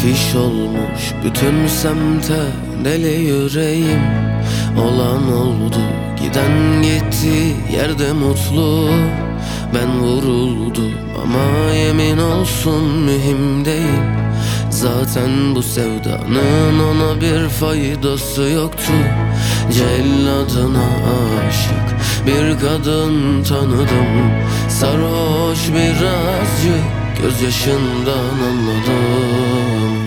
Afiş olmuş bütün semte deli yüreğim. Olan oldu, giden gitti, yerde mutlu. Ben vuruldum ama yemin olsun mühim değil. Zaten bu sevdanın ona bir faydası yoktu. Celladına aşık bir kadın tanıdım. Sarhoş birazcık, gözyaşından anladım.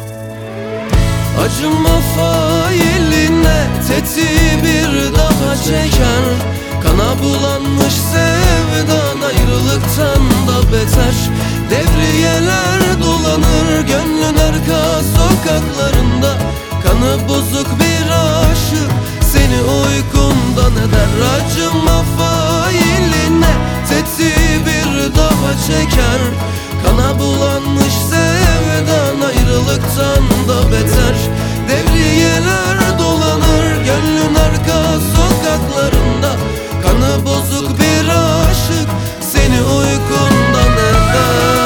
Acıma failine tetiği bir daha çeker. Kana bulanmış sevdan ayrılıktan da beter. Devriyeler dolanır gönlün arka sokaklarında. Kanı bozuk bir aşık seni uykundan eder. Acıma failine tetiği bir daha çeker. Kana bulanmış sevdan ayrılıktan da beter. Devriyeler dolanır gönlün arka sokaklarında. Kanı bozuk bir aşık seni uykundan eder.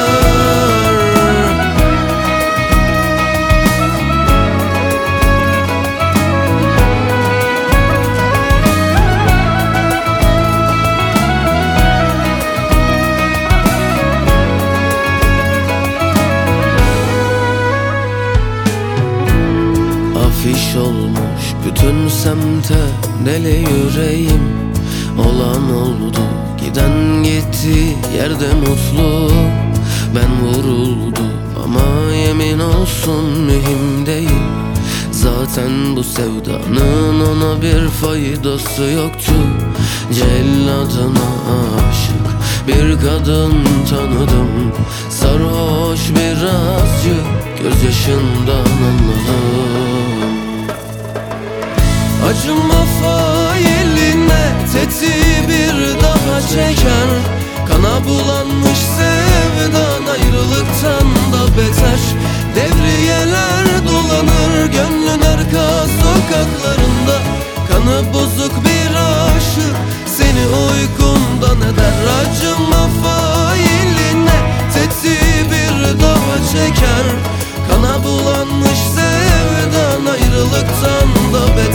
Afiş olmuş bütün semte deli yüreğim. Olan oldu, giden gitti, yerde mutlu. Ben vuruldum ama yemin olsun mühim değil. Zaten bu sevdanın ona bir faydası yoktu. Celladına aşık bir kadın tanıdım. Sarhoş birazcık, gözyaşından anladım. Acıma failine tetiği bir daha çeker. Kana bulanmış sevdan ayrılıktan da beter. Devriyeler dolanır gönlün arka sokaklarında. Kanı bozuk bir aşık seni uykundan eder. Acıma failine tetiği bir daha çeker. Kana bulanmış sevdan ayrılıktan da beter.